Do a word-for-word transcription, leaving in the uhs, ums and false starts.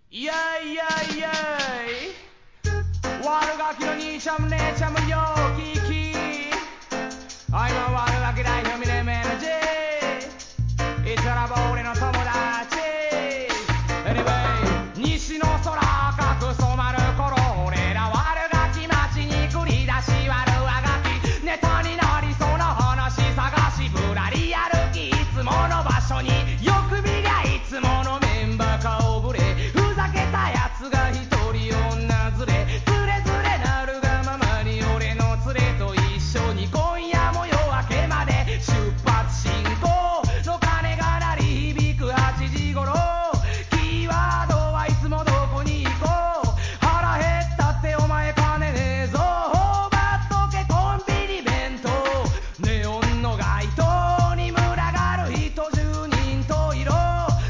イェイイェイイェイ悪ガキの兄ちゃんも姉ちゃんもよ